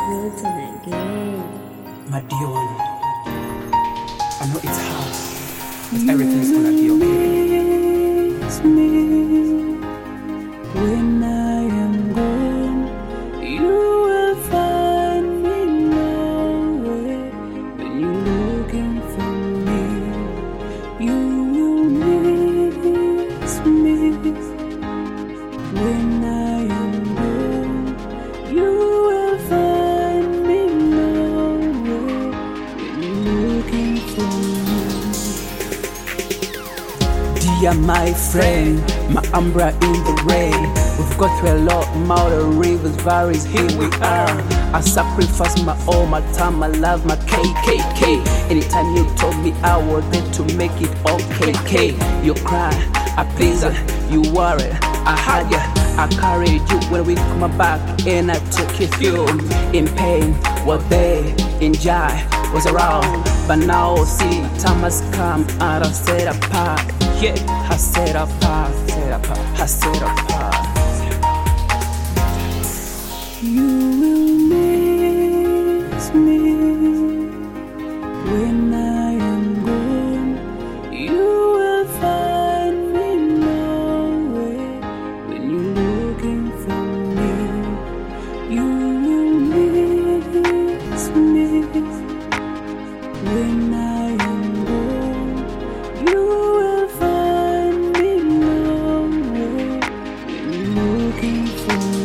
Hilton again. My Dion, I know it's hard, but everything's gonna be okay. Miss me when I am gone. You will find me nowhere when you're looking for me. You will miss me when I am gone. You will find me nowhere when you're looking for me. Dear my friend, my umbrella in the rain. We've got through a lot, mountain, rivers, valleys, here we are. I sacrifice my all, my time, my love, my KKK. Anytime you told me I was there to make it okay. You cry, I please you worry, I had you, I carried you when we come back and I took you through. In pain, was there, in joy, was around. But now see, time has come and I set apart. Yeah, I set apart, I set apart. You will miss me when I am gone. You will find me nowhere when you're looking for me. You will miss me when I am gone. You will find me nowhere when you're looking for me.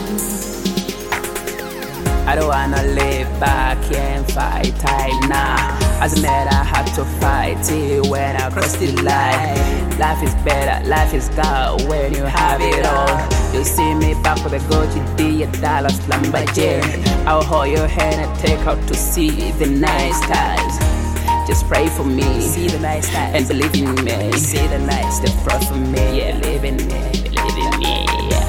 I don't wanna live back and fight time now. As a matter, I had to fight it when I crossed the line. Life is better, life is good when you have it all. You see me back with a Gucci D, $1 Lamborghini. I'll hold your hand and take out to see the nice skies. Just pray for me, see the nice skies, and believe in me. See the nice, the front for me, yeah, believe in me, believe in me, yeah.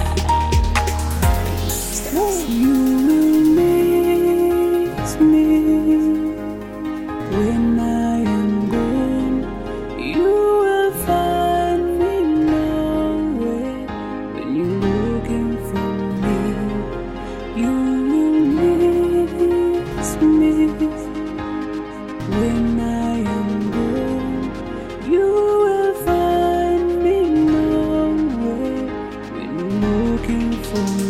You will miss me when I am gone. You will find me nowhere when you're looking for me. You will miss me when I am gone. You will find me nowhere when you're looking for me.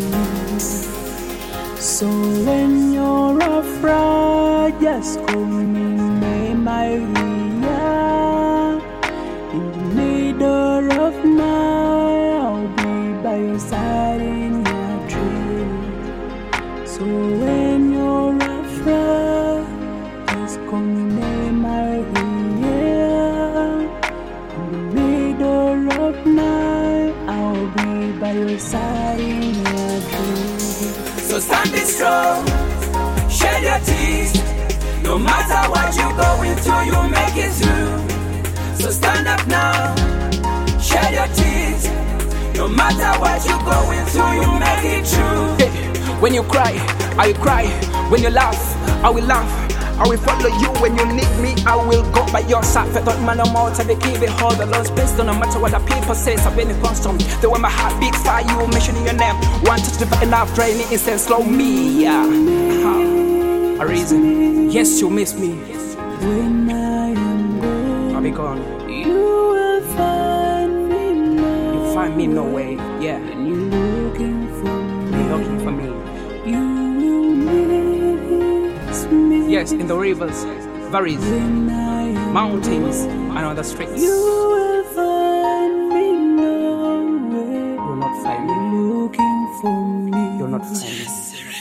So when you're afraid, just call me Maria. In the middle of night, I'll be by your side in your dream. So when you're afraid, just call me Maria. In the middle of night, I'll be by your side in your dream. So stand be strong, shed your tears. No matter what you're going through, you make it through. So stand up now, shed your tears. No matter what you're going through, you make it through. Hey, when you cry, I will cry. When you laugh, I will laugh. I will follow you when you need me. I will go by your side. For that man, I'm out. They give it all the lost space. No matter what the people say, I've been constant. The way my heart beats for you, mentioning your name. One touch the button, I've draining instant slow me. Yeah, a reason. Yes, you miss me. When I am gone, I'll be gone. You will find me nowhere. You find me no way. Yeah, and you're looking for me. You're looking for me. You will miss me. Yes, in the rivers, valleys, mountains, and on the streets. You will find me nowhere. You'll not find me. Looking for me. You'll not find me.